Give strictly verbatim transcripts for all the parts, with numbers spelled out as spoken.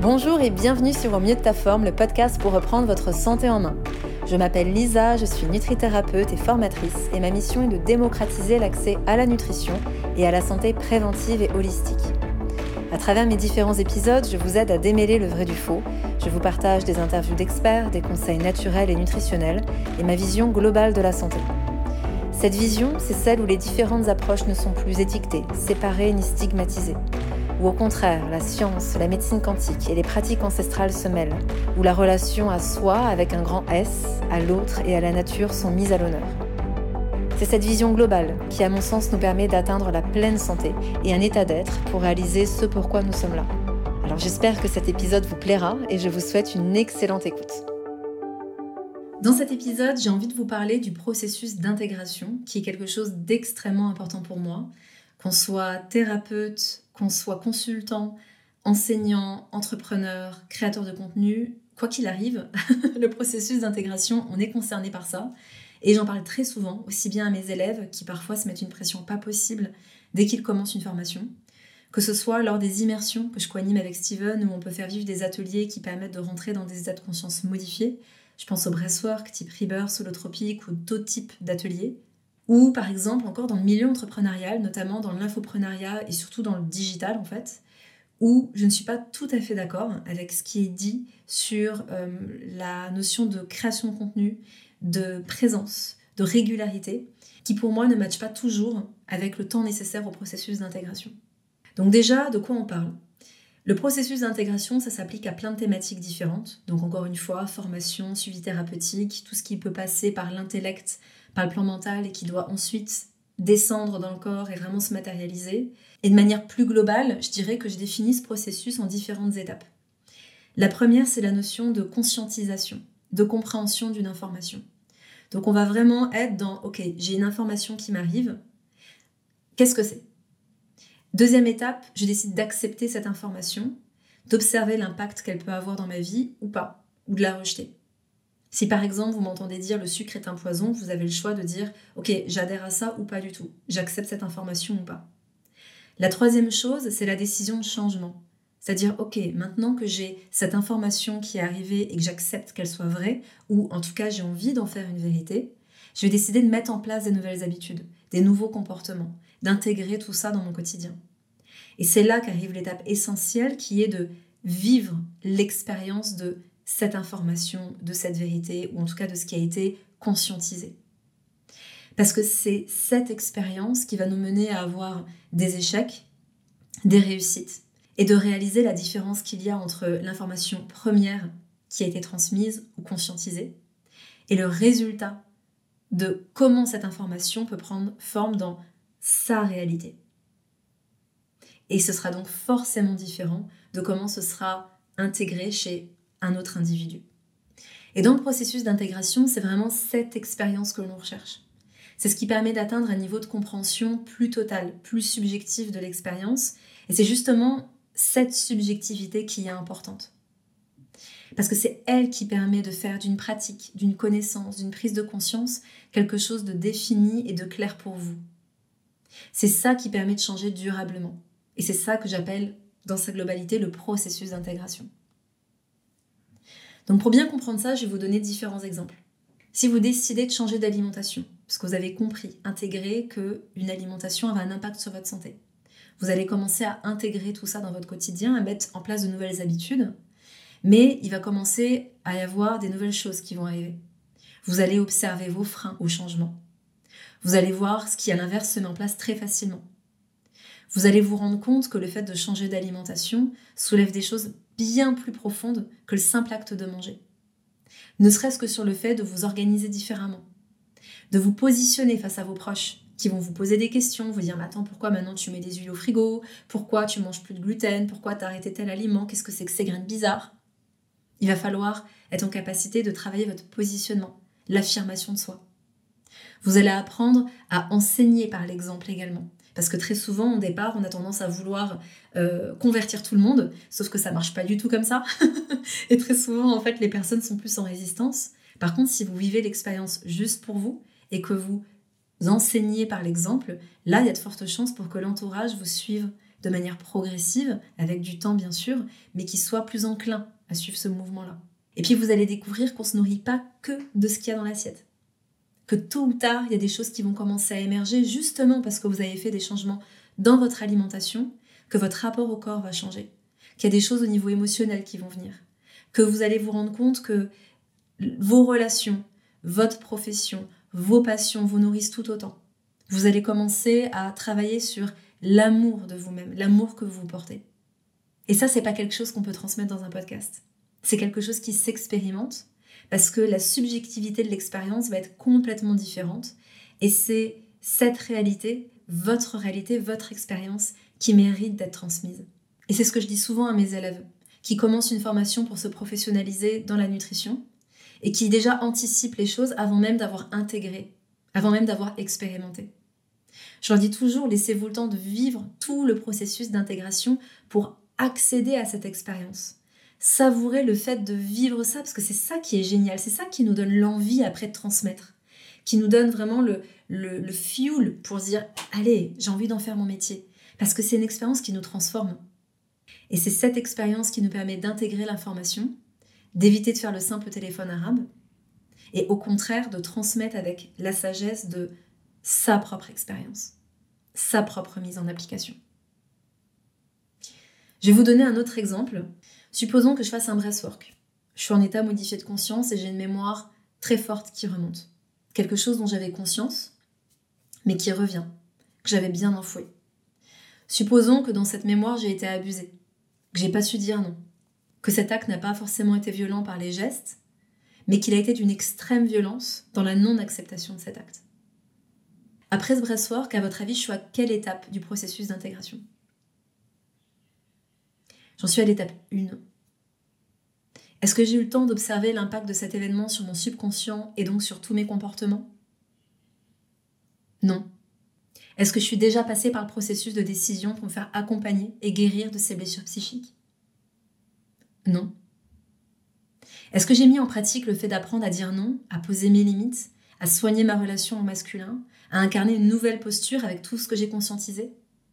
Bonjour et bienvenue sur Au mieux de ta forme, le podcast pour reprendre votre santé en main. Je m'appelle Lisa, je suis nutrithérapeute et formatrice et ma mission est de démocratiser l'accès à la nutrition et à la santé préventive et holistique. À travers mes différents épisodes, je vous aide à démêler le vrai du faux. Je vous partage des interviews d'experts, des conseils naturels et nutritionnels et ma vision globale de la santé. Cette vision, c'est celle où les différentes approches ne sont plus étiquetées, séparées ni stigmatisées. Où au contraire, la science, la médecine quantique et les pratiques ancestrales se mêlent, où la relation à soi avec un grand S, à l'autre et à la nature sont mises à l'honneur. C'est cette vision globale qui, à mon sens, nous permet d'atteindre la pleine santé et un état d'être pour réaliser ce pourquoi nous sommes là. Alors j'espère que cet épisode vous plaira et je vous souhaite une excellente écoute. Dans cet épisode, j'ai envie de vous parler du processus d'intégration, qui est quelque chose d'extrêmement important pour moi. Qu'on soit thérapeute, qu'on soit consultant, enseignant, entrepreneur, créateur de contenu, quoi qu'il arrive, le processus d'intégration, on est concerné par ça. Et j'en parle très souvent, aussi bien à mes élèves qui parfois se mettent une pression pas possible dès qu'ils commencent une formation, que ce soit lors des immersions que je co-anime avec Steven, où on peut faire vivre des ateliers qui permettent de rentrer dans des états de conscience modifiés. Je pense au breathwork type rebirth, holotropique ou d'autres types d'ateliers. Ou par exemple encore dans le milieu entrepreneurial, notamment dans l'infoprenariat et surtout dans le digital en fait, où je ne suis pas tout à fait d'accord avec ce qui est dit sur euh, la notion de création de contenu, de présence, de régularité, qui pour moi ne matche pas toujours avec le temps nécessaire au processus d'intégration. Donc déjà, de quoi on parle ? Le processus d'intégration, ça s'applique à plein de thématiques différentes. Donc encore une fois, formation, suivi thérapeutique, tout ce qui peut passer par l'intellect, par le plan mental et qui doit ensuite descendre dans le corps et vraiment se matérialiser. Et de manière plus globale, je dirais que je définis ce processus en différentes étapes. La première, c'est la notion de conscientisation, de compréhension d'une information. Donc on va vraiment être dans « Ok, j'ai une information qui m'arrive, qu'est-ce que c'est ?» Deuxième étape, je décide d'accepter cette information, d'observer l'impact qu'elle peut avoir dans ma vie ou pas, ou de la rejeter. Si par exemple vous m'entendez dire le sucre est un poison, vous avez le choix de dire ok, j'adhère à ça ou pas du tout, j'accepte cette information ou pas. La troisième chose, c'est la décision de changement. C'est-à-dire ok, maintenant que j'ai cette information qui est arrivée et que j'accepte qu'elle soit vraie, ou en tout cas j'ai envie d'en faire une vérité, je vais décider de mettre en place des nouvelles habitudes, des nouveaux comportements, d'intégrer tout ça dans mon quotidien. Et c'est là qu'arrive l'étape essentielle qui est de vivre l'expérience de cette information, de cette vérité, ou en tout cas de ce qui a été conscientisé. Parce que c'est cette expérience qui va nous mener à avoir des échecs, des réussites, et de réaliser la différence qu'il y a entre l'information première qui a été transmise ou conscientisée, et le résultat de comment cette information peut prendre forme dans sa réalité. Et ce sera donc forcément différent de comment ce sera intégré chez un autre individu. Et dans le processus d'intégration, c'est vraiment cette expérience que l'on recherche. C'est ce qui permet d'atteindre un niveau de compréhension plus total, plus subjectif de l'expérience. Et c'est justement cette subjectivité qui est importante. Parce que c'est elle qui permet de faire d'une pratique, d'une connaissance, d'une prise de conscience, quelque chose de défini et de clair pour vous. C'est ça qui permet de changer durablement. Et c'est ça que j'appelle, dans sa globalité, le processus d'intégration. Donc pour bien comprendre ça, je vais vous donner différents exemples. Si vous décidez de changer d'alimentation, parce que vous avez compris, intégré qu'une alimentation avait un impact sur votre santé, vous allez commencer à intégrer tout ça dans votre quotidien, à mettre en place de nouvelles habitudes, mais il va commencer à y avoir des nouvelles choses qui vont arriver. Vous allez observer vos freins au changement. Vous allez voir ce qui, à l'inverse, se met en place très facilement. Vous allez vous rendre compte que le fait de changer d'alimentation soulève des choses bien plus profondes que le simple acte de manger. Ne serait-ce que sur le fait de vous organiser différemment, de vous positionner face à vos proches qui vont vous poser des questions, vous dire « Attends, pourquoi maintenant tu mets des huiles au frigo ? Pourquoi tu manges plus de gluten ? Pourquoi tu as arrêté tel aliment ? Qu'est-ce que c'est que ces graines bizarres ?» Il va falloir être en capacité de travailler votre positionnement, l'affirmation de soi. Vous allez apprendre à enseigner par l'exemple également. Parce que très souvent, au départ, on a tendance à vouloir euh, convertir tout le monde, sauf que ça marche pas du tout comme ça. Et très souvent, en fait, les personnes sont plus en résistance. Par contre, si vous vivez l'expérience juste pour vous et que vous enseignez par l'exemple, là, il y a de fortes chances pour que l'entourage vous suive de manière progressive, avec du temps bien sûr, mais qui soit plus enclin à suivre ce mouvement-là. Et puis vous allez découvrir qu'on ne se nourrit pas que de ce qu'il y a dans l'assiette. Que tôt ou tard, il y a des choses qui vont commencer à émerger justement parce que vous avez fait des changements dans votre alimentation, que votre rapport au corps va changer, qu'il y a des choses au niveau émotionnel qui vont venir, que vous allez vous rendre compte que vos relations, votre profession, vos passions vous nourrissent tout autant. Vous allez commencer à travailler sur l'amour de vous-même, l'amour que vous vous portez. Et ça, c'est pas quelque chose qu'on peut transmettre dans un podcast. C'est quelque chose qui s'expérimente parce que la subjectivité de l'expérience va être complètement différente. Et c'est cette réalité, votre réalité, votre expérience qui mérite d'être transmise. Et c'est ce que je dis souvent à mes élèves qui commencent une formation pour se professionnaliser dans la nutrition et qui déjà anticipent les choses avant même d'avoir intégré, avant même d'avoir expérimenté. Je leur dis toujours, laissez-vous le temps de vivre tout le processus d'intégration pour accéder à cette expérience. Savourez le fait de vivre ça, parce que c'est ça qui est génial, c'est ça qui nous donne l'envie après de transmettre, qui nous donne vraiment le, le, le fuel pour se dire « Allez, j'ai envie d'en faire mon métier », parce que c'est une expérience qui nous transforme. Et c'est cette expérience qui nous permet d'intégrer l'information, d'éviter de faire le simple téléphone arabe, et au contraire de transmettre avec la sagesse de sa propre expérience, sa propre mise en application. Je vais vous donner un autre exemple. Supposons que je fasse un breathwork. Je suis en état modifié de conscience et j'ai une mémoire très forte qui remonte. Quelque chose dont j'avais conscience, mais qui revient, que j'avais bien enfoui. Supposons que dans cette mémoire, j'ai été abusée, que j'ai pas su dire non, que cet acte n'a pas forcément été violent par les gestes, mais qu'il a été d'une extrême violence dans la non-acceptation de cet acte. Après ce breathwork, à votre avis, je suis à quelle étape du processus d'intégration ? J'en suis à l'étape un. Est-ce que j'ai eu le temps d'observer l'impact de cet événement sur mon subconscient et donc sur tous mes comportements ? Non. Est-ce que je suis déjà passée par le processus de décision pour me faire accompagner et guérir de ces blessures psychiques ? Non. Est-ce que j'ai mis en pratique le fait d'apprendre à dire non, à poser mes limites, à soigner ma relation au masculin, à incarner une nouvelle posture avec tout ce que j'ai conscientisé ?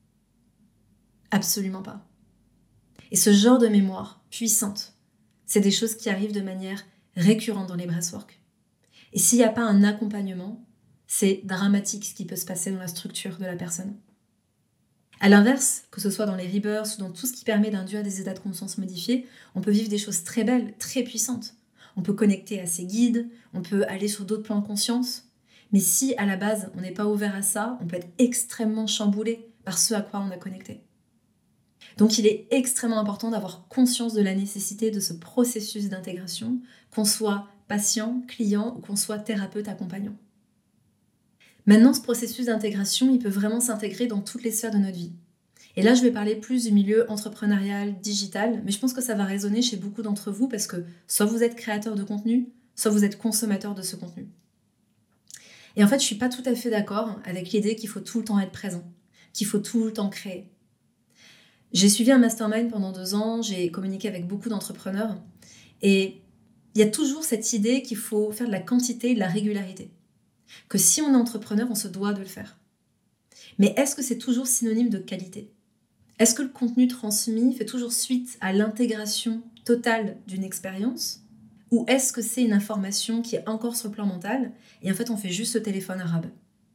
Absolument pas. Et ce genre de mémoire puissante, c'est des choses qui arrivent de manière récurrente dans les breathwork. Et s'il n'y a pas un accompagnement, c'est dramatique ce qui peut se passer dans la structure de la personne. À l'inverse, que ce soit dans les rebirths ou dans tout ce qui permet d'induire des états de conscience modifiés, on peut vivre des choses très belles, très puissantes. On peut connecter à ses guides, on peut aller sur d'autres plans de conscience. Mais si à la base on n'est pas ouvert à ça, on peut être extrêmement chamboulé par ce à quoi on a connecté. Donc il est extrêmement important d'avoir conscience de la nécessité de ce processus d'intégration, qu'on soit patient, client ou qu'on soit thérapeute accompagnant. Maintenant, ce processus d'intégration, il peut vraiment s'intégrer dans toutes les sphères de notre vie. Et là, je vais parler plus du milieu entrepreneurial, digital, mais je pense que ça va résonner chez beaucoup d'entre vous parce que soit vous êtes créateur de contenu, soit vous êtes consommateur de ce contenu. Et en fait, je suis pas tout à fait d'accord avec l'idée qu'il faut tout le temps être présent, qu'il faut tout le temps créer. J'ai suivi un mastermind pendant deux ans, j'ai communiqué avec beaucoup d'entrepreneurs et il y a toujours cette idée qu'il faut faire de la quantité et de la régularité. Que si on est entrepreneur, on se doit de le faire. Mais est-ce que c'est toujours synonyme de qualité ? Est-ce que le contenu transmis fait toujours suite à l'intégration totale d'une expérience ? Ou est-ce que c'est une information qui est encore sur le plan mental et en fait on fait juste le téléphone arabe ?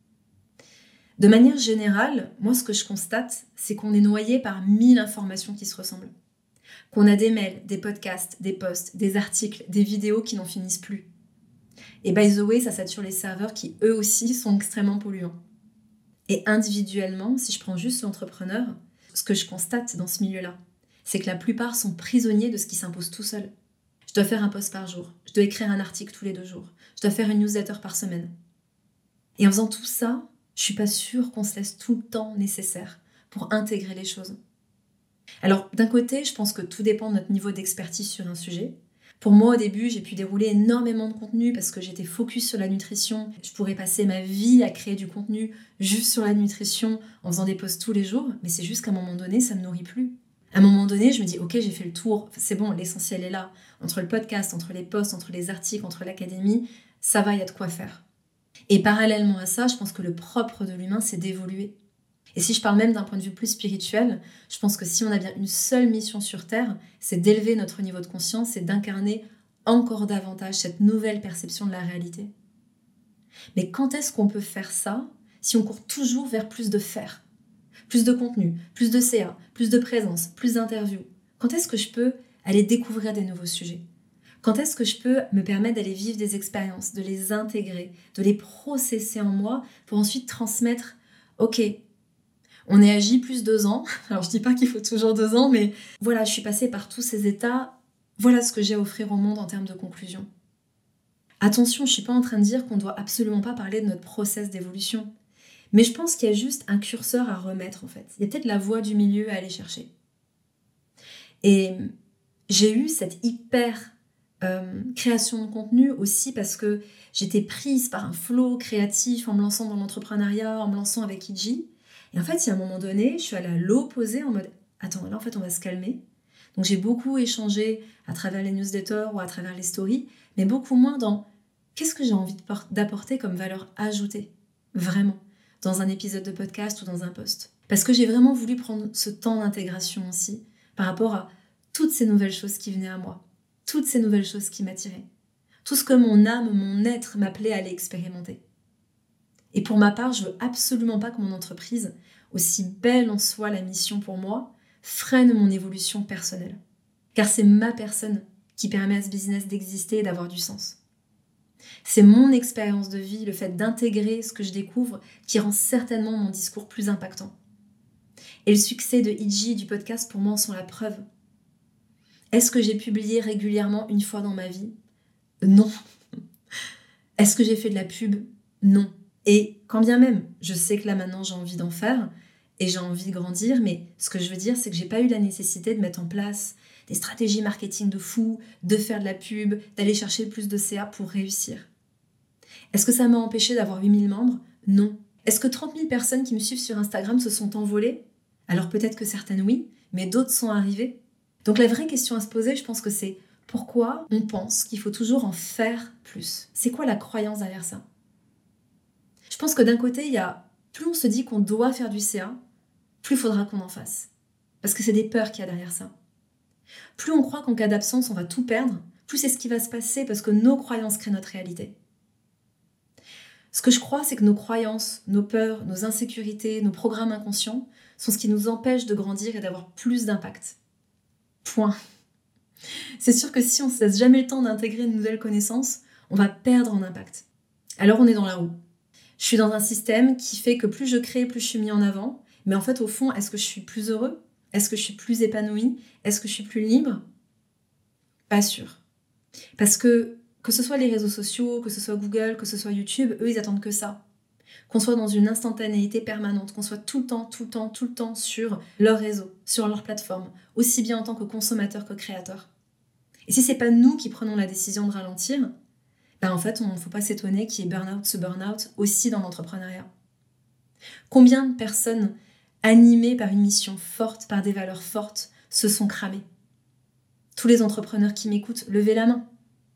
De manière générale, moi ce que je constate, c'est qu'on est noyé par mille informations qui se ressemblent. Qu'on a des mails, des podcasts, des posts, des articles, des vidéos qui n'en finissent plus. Et by the way, ça sature les serveurs qui eux aussi sont extrêmement polluants. Et individuellement, si je prends juste l'entrepreneur, ce que je constate dans ce milieu-là, c'est que la plupart sont prisonniers de ce qui s'impose tout seul. Je dois faire un post par jour, je dois écrire un article tous les deux jours, je dois faire une newsletter par semaine. Et en faisant tout ça, je suis pas sûre qu'on se laisse tout le temps nécessaire pour intégrer les choses. Alors, d'un côté, je pense que tout dépend de notre niveau d'expertise sur un sujet. Pour moi, au début, j'ai pu dérouler énormément de contenu parce que j'étais focus sur la nutrition. Je pourrais passer ma vie à créer du contenu juste sur la nutrition en faisant des posts tous les jours, mais c'est juste qu'à un moment donné, ça ne me nourrit plus. À un moment donné, je me dis, ok, j'ai fait le tour, c'est bon, l'essentiel est là. Entre le podcast, entre les posts, entre les articles, entre l'académie, ça va, il y a de quoi faire. Et parallèlement à ça, je pense que le propre de l'humain, c'est d'évoluer. Et si je parle même d'un point de vue plus spirituel, je pense que si on a bien une seule mission sur Terre, c'est d'élever notre niveau de conscience et d'incarner encore davantage cette nouvelle perception de la réalité. Mais quand est-ce qu'on peut faire ça si on court toujours vers plus de faire, plus de contenu, plus de C A, plus de présence, plus d'interviews? Quand est-ce que je peux aller découvrir des nouveaux sujets? Quand est-ce que je peux me permettre d'aller vivre des expériences, de les intégrer, de les processer en moi pour ensuite transmettre, ok, on est à J plus deux ans, alors je dis pas qu'il faut toujours deux ans, mais voilà, je suis passée par tous ces états, voilà ce que j'ai à offrir au monde en termes de conclusion. Attention, je suis pas en train de dire qu'on doit absolument pas parler de notre process d'évolution, mais je pense qu'il y a juste un curseur à remettre en fait. Il y a peut-être la voie du milieu à aller chercher. Et j'ai eu cette hyper euh, création de contenu aussi parce que j'étais prise par un flow créatif en me lançant dans l'entrepreneuriat, en me lançant avec I G. Et en fait, il y a un moment donné, je suis allée à l'opposé en mode « Attends, là en fait on va se calmer ». Donc j'ai beaucoup échangé à travers les newsletters ou à travers les stories, mais beaucoup moins dans qu'est-ce que j'ai envie d'apporter comme valeur ajoutée, vraiment, dans un épisode de podcast ou dans un post. Parce que j'ai vraiment voulu prendre ce temps d'intégration aussi, par rapport à toutes ces nouvelles choses qui venaient à moi, toutes ces nouvelles choses qui m'attiraient, tout ce que mon âme, mon être m'appelait à aller expérimenter. Et pour ma part, je veux absolument pas que mon entreprise, aussi belle en soit la mission pour moi, freine mon évolution personnelle. Car c'est ma personne qui permet à ce business d'exister et d'avoir du sens. C'est mon expérience de vie, le fait d'intégrer ce que je découvre, qui rend certainement mon discours plus impactant. Et le succès de I G et du podcast pour moi en sont la preuve. Est-ce que j'ai publié régulièrement une fois dans ma vie ? Non. Est-ce que j'ai fait de la pub ? Non. Et quand bien même, je sais que là maintenant j'ai envie d'en faire et j'ai envie de grandir, mais ce que je veux dire, c'est que j'ai pas eu la nécessité de mettre en place des stratégies marketing de fou, de faire de la pub, d'aller chercher plus de C A pour réussir. Est-ce que ça m'a empêché d'avoir huit mille membres ? Non. Est-ce que trente mille personnes qui me suivent sur Instagram se sont envolées ? Alors peut-être que certaines oui, mais d'autres sont arrivées. Donc la vraie question à se poser, je pense que c'est pourquoi on pense qu'il faut toujours en faire plus ? C'est quoi la croyance derrière ça ? Je pense que d'un côté, il y a plus on se dit qu'on doit faire du C A, plus il faudra qu'on en fasse. Parce que c'est des peurs qu'il y a derrière ça. Plus on croit qu'en cas d'absence, on va tout perdre, plus c'est ce qui va se passer parce que nos croyances créent notre réalité. Ce que je crois, c'est que nos croyances, nos peurs, nos insécurités, nos programmes inconscients sont ce qui nous empêche de grandir et d'avoir plus d'impact. Point. C'est sûr que si on ne se laisse jamais le temps d'intégrer une nouvelle connaissance, on va perdre en impact. Alors on est dans la roue. Je suis dans un système qui fait que plus je crée, plus je suis mis en avant. Mais en fait, au fond, est-ce que je suis plus heureux ? Est-ce que je suis plus épanouie ? Est-ce que je suis plus libre ? Pas sûr. Parce que, que ce soit les réseaux sociaux, que ce soit Google, que ce soit YouTube, eux, ils attendent que ça. Qu'on soit dans une instantanéité permanente, qu'on soit tout le temps, tout le temps, tout le temps sur leur réseau, sur leur plateforme, aussi bien en tant que consommateur que créateur. Et si c'est pas nous qui prenons la décision de ralentir, ben en fait, on ne faut pas s'étonner qu'il y ait burn-out ce burn-out aussi dans l'entrepreneuriat. Combien de personnes animées par une mission forte, par des valeurs fortes, se sont cramées ? Tous les entrepreneurs qui m'écoutent, levez la main.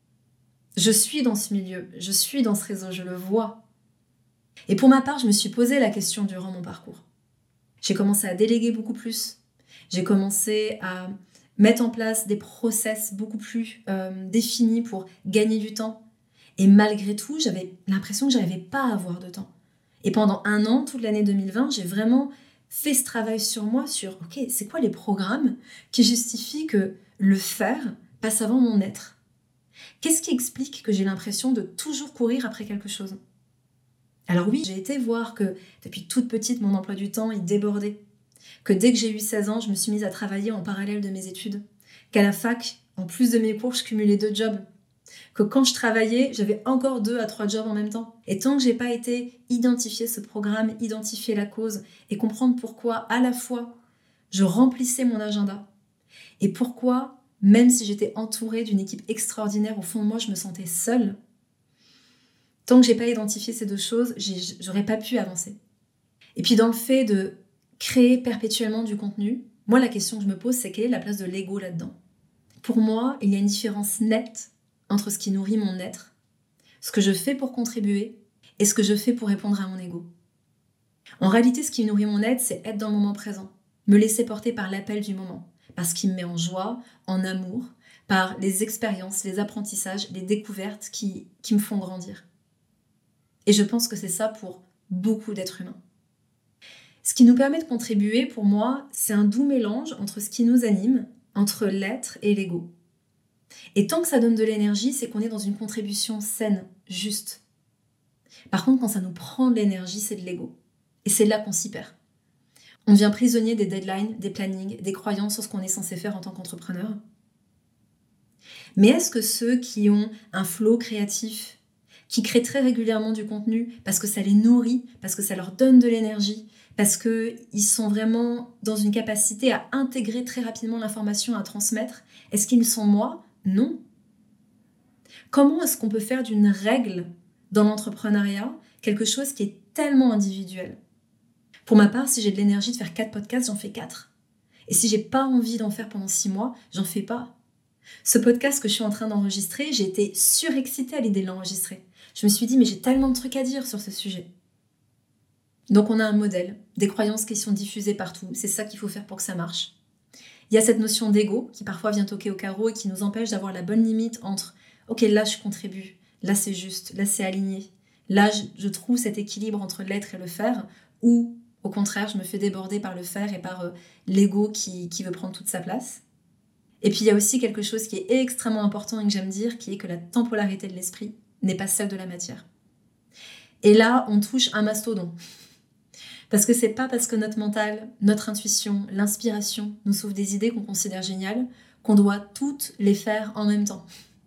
Je suis dans ce milieu, je suis dans ce réseau, je le vois. Et pour ma part, je me suis posé la question durant mon parcours. J'ai commencé à déléguer beaucoup plus. J'ai commencé à mettre en place des process beaucoup plus euh, définis pour gagner du temps. Et malgré tout, j'avais l'impression que je n'arrivais pas à avoir de temps. Et pendant un an, toute l'année deux mille vingt, j'ai vraiment fait ce travail sur moi, sur ok, c'est quoi les programmes qui justifient que le faire passe avant mon être ? Qu'est-ce qui explique que j'ai l'impression de toujours courir après quelque chose ? Alors oui, j'ai été voir que depuis toute petite, mon emploi du temps, il débordait. Que dès que j'ai eu seize ans, je me suis mise à travailler en parallèle de mes études. Qu'à la fac, en plus de mes cours, je cumulais deux jobs. Que quand je travaillais, j'avais encore deux à trois jobs en même temps. Et tant que j'ai pas été identifier ce programme, identifier la cause et comprendre pourquoi à la fois je remplissais mon agenda et pourquoi, même si j'étais entourée d'une équipe extraordinaire, au fond de moi, je me sentais seule, tant que j'ai pas identifié ces deux choses, j'ai, j'aurais pas pu avancer. Et puis dans le fait de créer perpétuellement du contenu, moi la question que je me pose, c'est quelle est la place de l'ego là-dedans ? Pour moi, il y a une différence nette entre ce qui nourrit mon être, ce que je fais pour contribuer et ce que je fais pour répondre à mon ego. En réalité, ce qui nourrit mon être, c'est être dans le moment présent, me laisser porter par l'appel du moment, parce qu'il me met en joie, en amour, par les expériences, les apprentissages, les découvertes qui, qui me font grandir. Et je pense que c'est ça pour beaucoup d'êtres humains. Ce qui nous permet de contribuer, pour moi, c'est un doux mélange entre ce qui nous anime, entre l'être et l'ego. Et tant que ça donne de l'énergie, c'est qu'on est dans une contribution saine, juste. Par contre, quand ça nous prend de l'énergie, c'est de l'ego. Et c'est là qu'on s'y perd. On devient prisonnier des deadlines, des plannings, des croyances sur ce qu'on est censé faire en tant qu'entrepreneur. Mais est-ce que ceux qui ont un flow créatif, qui créent très régulièrement du contenu parce que ça les nourrit, parce que ça leur donne de l'énergie, parce qu'ils sont vraiment dans une capacité à intégrer très rapidement l'information, à transmettre, est-ce qu'ils sont moi ? Non. Comment est-ce qu'on peut faire d'une règle dans l'entrepreneuriat quelque chose qui est tellement individuel ? Pour ma part, si j'ai de l'énergie de faire quatre podcasts, j'en fais quatre. Et si j'ai pas envie d'en faire pendant six mois, j'en fais pas. Ce podcast que je suis en train d'enregistrer, j'ai été surexcitée à l'idée de l'enregistrer. Je me suis dit, mais j'ai tellement de trucs à dire sur ce sujet. Donc on a un modèle, des croyances qui sont diffusées partout. C'est ça qu'il faut faire pour que ça marche. Il y a cette notion d'ego qui parfois vient toquer au carreau et qui nous empêche d'avoir la bonne limite entre « Ok, là je contribue, là c'est juste, là c'est aligné, là je, je trouve cet équilibre entre l'être et le faire » ou au contraire, je me fais déborder par le faire et par euh, l'ego qui, qui veut prendre toute sa place. Et puis il y a aussi quelque chose qui est extrêmement important et que j'aime dire, qui est que la temporalité de l'esprit n'est pas celle de la matière. Et là, on touche un mastodon. Parce que c'est pas parce que notre mental, notre intuition, l'inspiration nous souffle des idées qu'on considère géniales qu'on doit toutes les faire en même temps.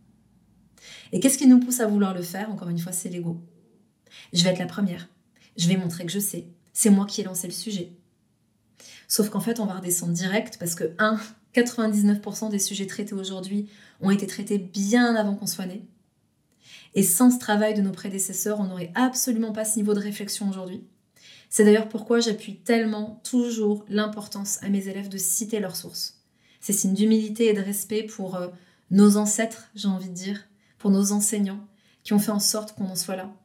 Et qu'est-ce qui nous pousse à vouloir le faire ? Encore une fois, c'est l'ego. Je vais être la première. Je vais montrer que je sais. C'est moi qui ai lancé le sujet. Sauf qu'en fait, on va redescendre direct parce que, un, quatre-vingt-dix-neuf pour cent des sujets traités aujourd'hui ont été traités bien avant qu'on soit né. Et sans ce travail de nos prédécesseurs, on n'aurait absolument pas ce niveau de réflexion aujourd'hui. C'est d'ailleurs pourquoi j'appuie tellement, toujours, l'importance à mes élèves de citer leurs sources. C'est signe d'humilité et de respect pour euh, nos ancêtres, j'ai envie de dire, pour nos enseignants, qui ont fait en sorte qu'on en soit là.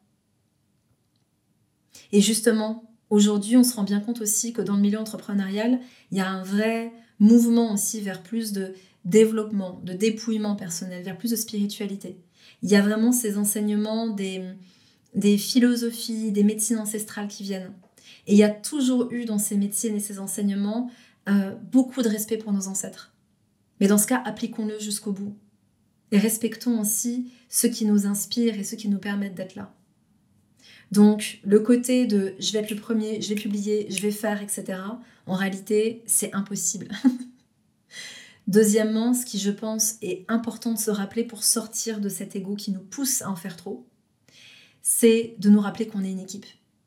Et justement, aujourd'hui, on se rend bien compte aussi que dans le milieu entrepreneurial, il y a un vrai mouvement aussi vers plus de développement, de dépouillement personnel, vers plus de spiritualité. Il y a vraiment ces enseignements, des, des philosophies, des médecines ancestrales qui viennent. Et il y a toujours eu dans ces médecines et ces enseignements euh, beaucoup de respect pour nos ancêtres. Mais dans ce cas, appliquons-le jusqu'au bout. Et respectons aussi ceux qui nous inspirent et ceux qui nous permettent d'être là. Donc, le côté de « je vais être le premier, je vais publier, je vais faire, et cetera » en réalité, c'est impossible. Deuxièmement, ce qui, je pense, est important de se rappeler pour sortir de cet ego qui nous pousse à en faire trop, c'est de nous rappeler qu'on est une équipe.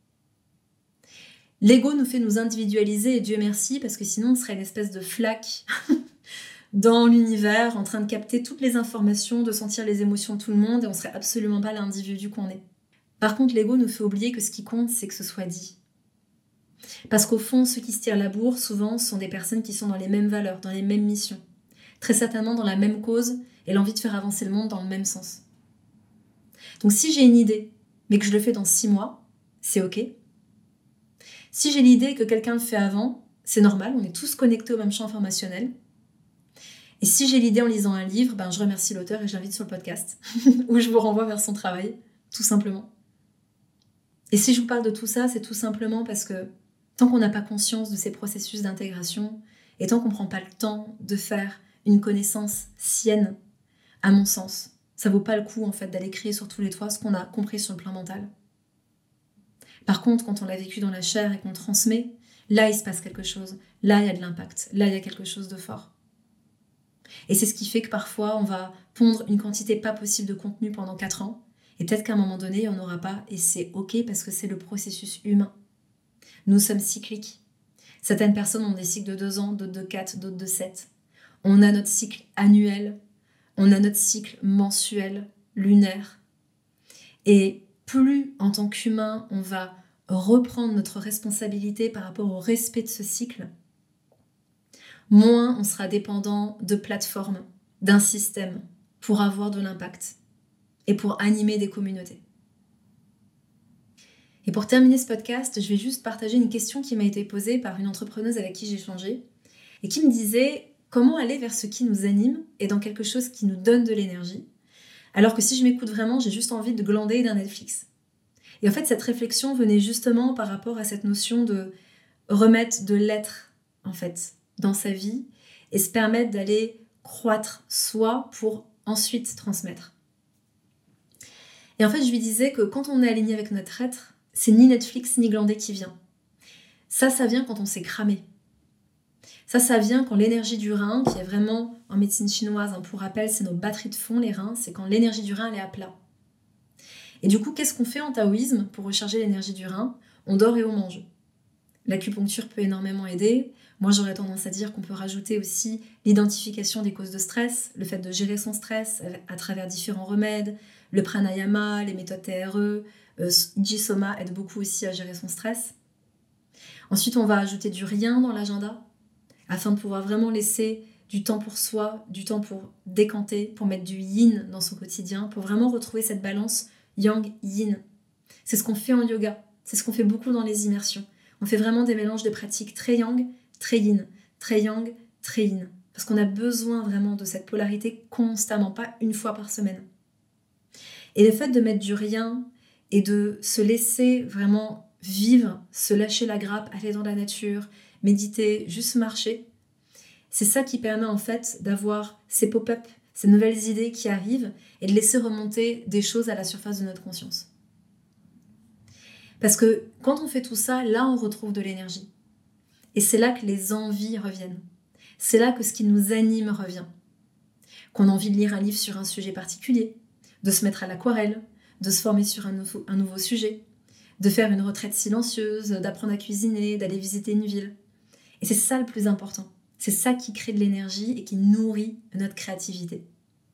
L'ego nous fait nous individualiser, et Dieu merci, parce que sinon, on serait une espèce de flaque dans l'univers, en train de capter toutes les informations, de sentir les émotions de tout le monde, et on serait absolument pas l'individu qu'on est. Par contre, l'ego nous fait oublier que ce qui compte, c'est que ce soit dit. Parce qu'au fond, ceux qui se tirent la bourre, souvent, sont des personnes qui sont dans les mêmes valeurs, dans les mêmes missions. Très certainement dans la même cause et l'envie de faire avancer le monde dans le même sens. Donc si j'ai une idée, mais que je le fais dans six mois, c'est ok. Si j'ai l'idée que quelqu'un le fait avant, c'est normal, on est tous connectés au même champ informationnel. Et si j'ai l'idée en lisant un livre, ben je remercie l'auteur et je l'invite sur le podcast, où je vous renvoie vers son travail, tout simplement. Et si je vous parle de tout ça, c'est tout simplement parce que tant qu'on n'a pas conscience de ces processus d'intégration, et tant qu'on ne prend pas le temps de faire une connaissance sienne, à mon sens, ça vaut pas le coup en fait d'aller crier sur tous les toits ce qu'on a compris sur le plan mental. Par contre, quand on l'a vécu dans la chair et qu'on transmet, là il se passe quelque chose, là il y a de l'impact, là il y a quelque chose de fort. Et c'est ce qui fait que parfois on va pondre une quantité pas possible de contenu pendant quatre ans, et peut-être qu'à un moment donné il n'y en aura pas, et c'est ok parce que c'est le processus humain. Nous sommes cycliques. Certaines personnes ont des cycles de deux ans, d'autres de quatre, d'autres de sept. On a notre cycle annuel, on a notre cycle mensuel, lunaire. Et plus, en tant qu'humain, on va reprendre notre responsabilité par rapport au respect de ce cycle, moins on sera dépendant de plateformes, d'un système, pour avoir de l'impact et pour animer des communautés. Et pour terminer ce podcast, je vais juste partager une question qui m'a été posée par une entrepreneuse avec qui j'ai échangé et qui me disait comment aller vers ce qui nous anime et dans quelque chose qui nous donne de l'énergie, alors que si je m'écoute vraiment, j'ai juste envie de glander d'un Netflix. Et en fait, cette réflexion venait justement par rapport à cette notion de remettre de l'être, en fait, dans sa vie et se permettre d'aller croître soi pour ensuite transmettre. Et en fait, je lui disais que quand on est aligné avec notre être, c'est ni Netflix ni glander qui vient. Ça, ça vient quand on s'est cramé. Ça, ça vient quand l'énergie du rein, qui est vraiment, en médecine chinoise, hein, pour rappel, c'est nos batteries de fond, les reins, c'est quand l'énergie du rein, elle est à plat. Et du coup, qu'est-ce qu'on fait en taoïsme pour recharger l'énergie du rein ? On dort et on mange. L'acupuncture peut énormément aider. Moi, j'aurais tendance à dire qu'on peut rajouter aussi l'identification des causes de stress, le fait de gérer son stress à travers différents remèdes, le pranayama, les méthodes T R E, euh, Iji-Soma aide beaucoup aussi à gérer son stress. Ensuite, on va ajouter du rien dans l'agenda, afin de pouvoir vraiment laisser du temps pour soi, du temps pour décanter, pour mettre du yin dans son quotidien, pour vraiment retrouver cette balance yang-yin. C'est ce qu'on fait en yoga, c'est ce qu'on fait beaucoup dans les immersions. On fait vraiment des mélanges de pratiques très yang, très yin, très yang, très yin. Parce qu'on a besoin vraiment de cette polarité constamment, pas une fois par semaine. Et le fait de mettre du rien et de se laisser vraiment vivre, se lâcher la grappe, aller dans la nature, méditer, juste marcher, c'est ça qui permet en fait d'avoir ces pop-up, ces nouvelles idées qui arrivent et de laisser remonter des choses à la surface de notre conscience. Parce que quand on fait tout ça, là on retrouve de l'énergie. Et c'est là que les envies reviennent. C'est là que ce qui nous anime revient. Qu'on a envie de lire un livre sur un sujet particulier, de se mettre à l'aquarelle, de se former sur un nouveau, un nouveau sujet, de faire une retraite silencieuse, d'apprendre à cuisiner, d'aller visiter une ville. Et c'est ça le plus important. C'est ça qui crée de l'énergie et qui nourrit notre créativité.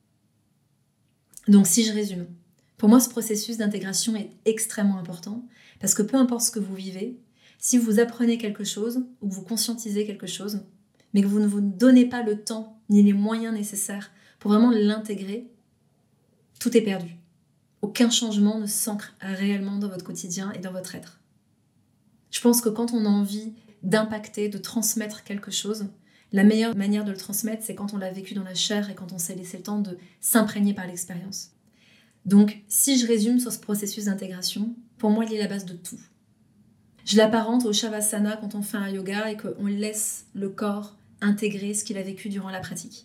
Donc si je résume, pour moi ce processus d'intégration est extrêmement important parce que peu importe ce que vous vivez, si vous apprenez quelque chose ou que vous conscientisez quelque chose, mais que vous ne vous donnez pas le temps ni les moyens nécessaires pour vraiment l'intégrer, tout est perdu. Aucun changement ne s'ancre réellement dans votre quotidien et dans votre être. Je pense que quand on a envie d'impacter, de transmettre quelque chose, la meilleure manière de le transmettre, c'est quand on l'a vécu dans la chair et quand on s'est laissé le temps de s'imprégner par l'expérience. Donc, si je résume sur ce processus d'intégration, pour moi, il est la base de tout. Je l'apparente au Shavasana quand on fait un yoga et qu'on laisse le corps intégrer ce qu'il a vécu durant la pratique.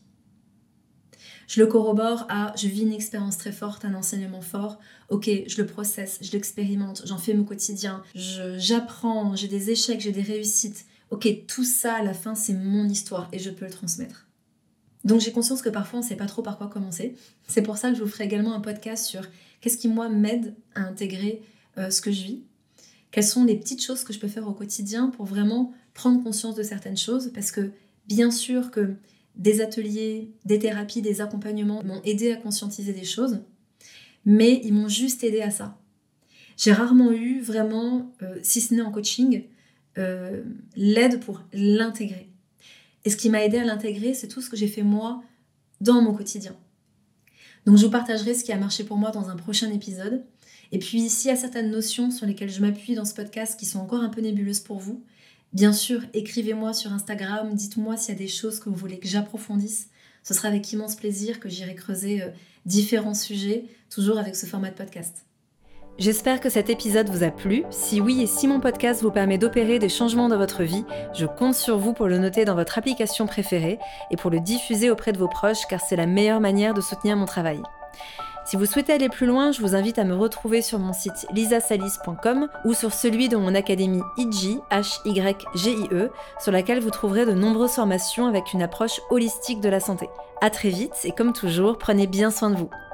Je le corrobore à « je vis une expérience très forte, un enseignement fort, ok, je le processe, je l'expérimente, j'en fais mon quotidien, je, j'apprends, j'ai des échecs, j'ai des réussites, ok, tout ça à la fin c'est mon histoire et je peux le transmettre ». Donc j'ai conscience que parfois on ne sait pas trop par quoi commencer. C'est pour ça que je vous ferai également un podcast sur qu'est-ce qui moi m'aide à intégrer euh, ce que je vis. Quelles sont les petites choses que je peux faire au quotidien pour vraiment prendre conscience de certaines choses, parce que bien sûr que des ateliers, des thérapies, des accompagnements m'ont aidé à conscientiser des choses, mais ils m'ont juste aidé à ça. J'ai rarement eu vraiment, euh, si ce n'est en coaching, euh, l'aide pour l'intégrer. Et ce qui m'a aidé à l'intégrer, c'est tout ce que j'ai fait moi dans mon quotidien. Donc je vous partagerai ce qui a marché pour moi dans un prochain épisode. Et puis s'il y a certaines notions sur lesquelles je m'appuie dans ce podcast qui sont encore un peu nébuleuses pour vous, bien sûr, écrivez-moi sur Instagram, dites-moi s'il y a des choses que vous voulez que j'approfondisse. Ce sera avec immense plaisir que j'irai creuser euh, différents sujets, toujours avec ce format de podcast. J'espère que cet épisode vous a plu. Si oui et si mon podcast vous permet d'opérer des changements dans votre vie, je compte sur vous pour le noter dans votre application préférée et pour le diffuser auprès de vos proches, car c'est la meilleure manière de soutenir mon travail. Si vous souhaitez aller plus loin, je vous invite à me retrouver sur mon site lisa salis point com ou sur celui de mon académie Hygie, H Y G I E, sur laquelle vous trouverez de nombreuses formations avec une approche holistique de la santé. À très vite et comme toujours, prenez bien soin de vous.